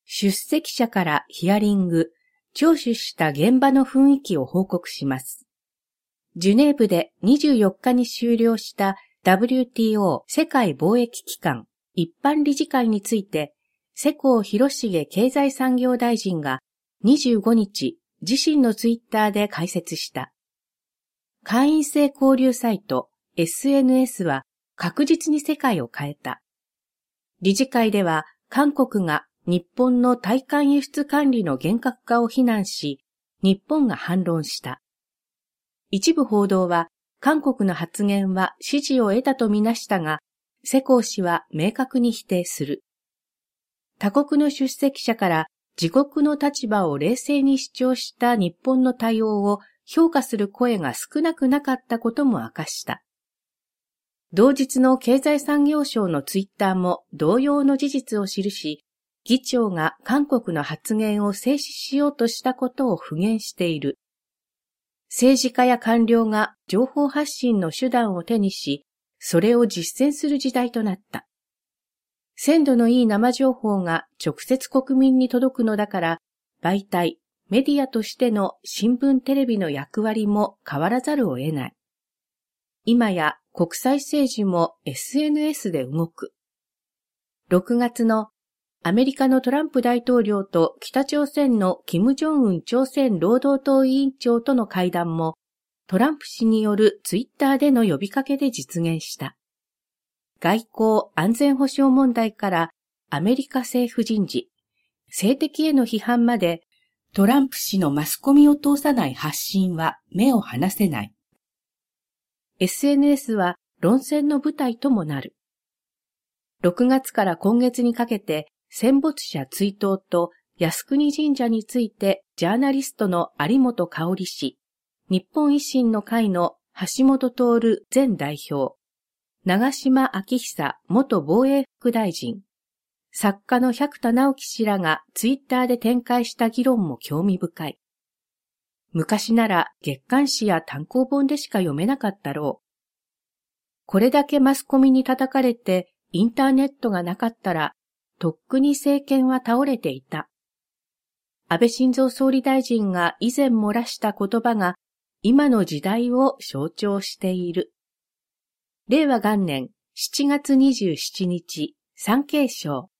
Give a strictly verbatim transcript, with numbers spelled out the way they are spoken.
出席者からヒアリング、聴取した現場の雰囲気を報告します。ジュネーブでにじゅうよっかに終了した ダブリューティーオー 世界貿易機関一般理事会について、世耕弘成経済産業大臣がにじゅうごにち自身のツイッターで解説した。会員制交流サイト エスエヌエス は確実に世界を変えた。理事会では韓国が日本の対韓輸出管理の厳格化を非難し、日本が反論した。一部報道は韓国の発言は支持を得たとみなしたが、世耕氏は明確に否定する。他国の出席者から自国の立場を冷静に主張した日本の対応を評価する声が少なくなかったことも明かした。同日の経済産業省のツイッターも同様の事実を記し、議長が韓国の発言を制止しようとしたことを不言している。政治家や官僚が情報発信の手段を手にし、それを実践する時代となった。鮮度のいい生情報が直接国民に届くのだから、媒体、メディアとしての新聞テレビの役割も変わらざるを得ない。今や国際政治も エスエヌエス で動く。ろくがつのアメリカのトランプ大統領と北朝鮮のキム・ジョンウン朝鮮労働党委員長との会談もトランプ氏によるツイッターでの呼びかけで実現した。外交・安全保障問題からアメリカ政府人事、政敵への批判までトランプ氏のマスコミを通さない発信は目を離せない。エスエヌエス は論戦の舞台ともなる。ろくがつから今月にかけて戦没者追悼と靖国神社についてジャーナリストの有本香里氏、日本維新の会の橋本徹前代表、長島昭久元防衛副大臣、作家の百田直樹氏らがツイッターで展開した議論も興味深い。昔なら月刊誌や単行本でしか読めなかったろう。これだけマスコミに叩かれてインターネットがなかったら、とっくに政権は倒れていた。安倍晋三総理大臣が以前漏らした言葉が今の時代を象徴している。れいわがんねんしちがつにじゅうしちにち、産経省。